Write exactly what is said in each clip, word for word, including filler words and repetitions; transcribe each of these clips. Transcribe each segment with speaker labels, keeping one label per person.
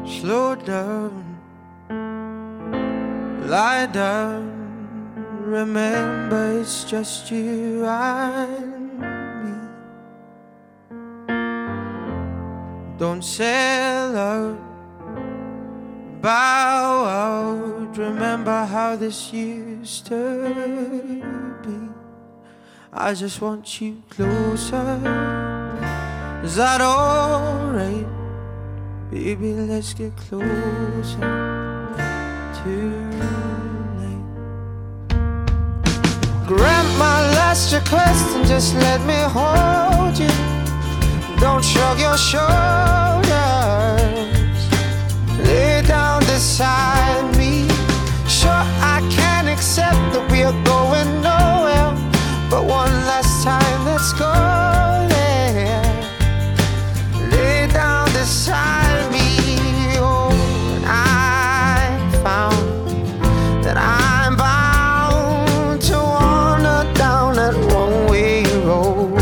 Speaker 1: Slow down, lie down. Remember, it's just you and me. Don't sell out, bow out. Remember how this used to be. I just want you closer. Is that alright? Baby, let's get closer tonight. Grant my last request and just let me hold you. Don't shrug your shoulders. Lay down beside me. Sure, I can accept that we are going nowhere, but one last time, let's go there. Lay down beside me. Oh, and I found that I'm bound to wander down that one-way road.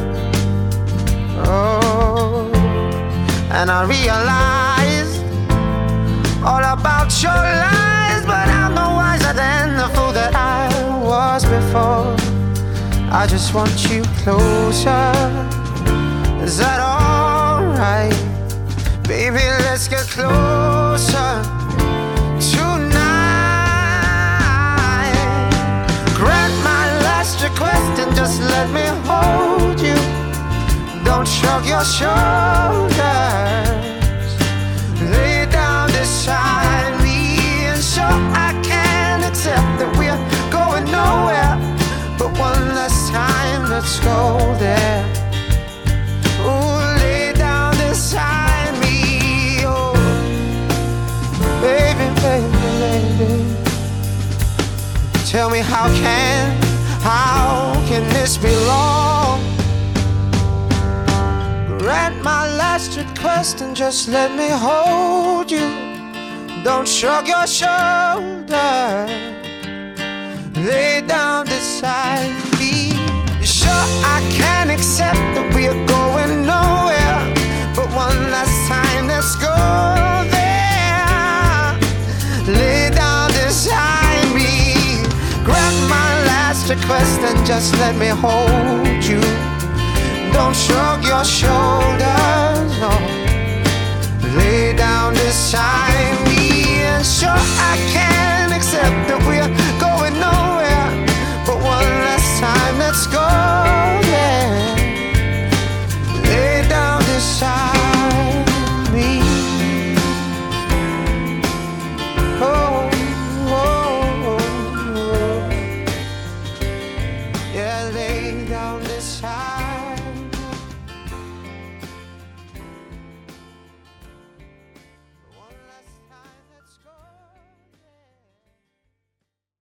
Speaker 1: Oh, and I realized all about your lies, but I'm no wiser than the fool that I was before. I just want you closer. Is that alright? Baby, let's get closer tonight. Grant my last request and just let me hold you. Don't shrug your shoulders. Lay down beside me. And sure, I can accept that we're going nowhere, but one last time, let's go there. Ooh, lay down beside me. Oh, baby, baby, baby. Tell me how can, how can this be long? Grant my last request and just let me hold you. Don't shrug your shoulders. Lay down beside me. Sure, I can accept that we are going nowhere, but one last time, let's go there. Lay down beside me. Grant my last request and just let me hold you. Don't shrug your shoulders, no.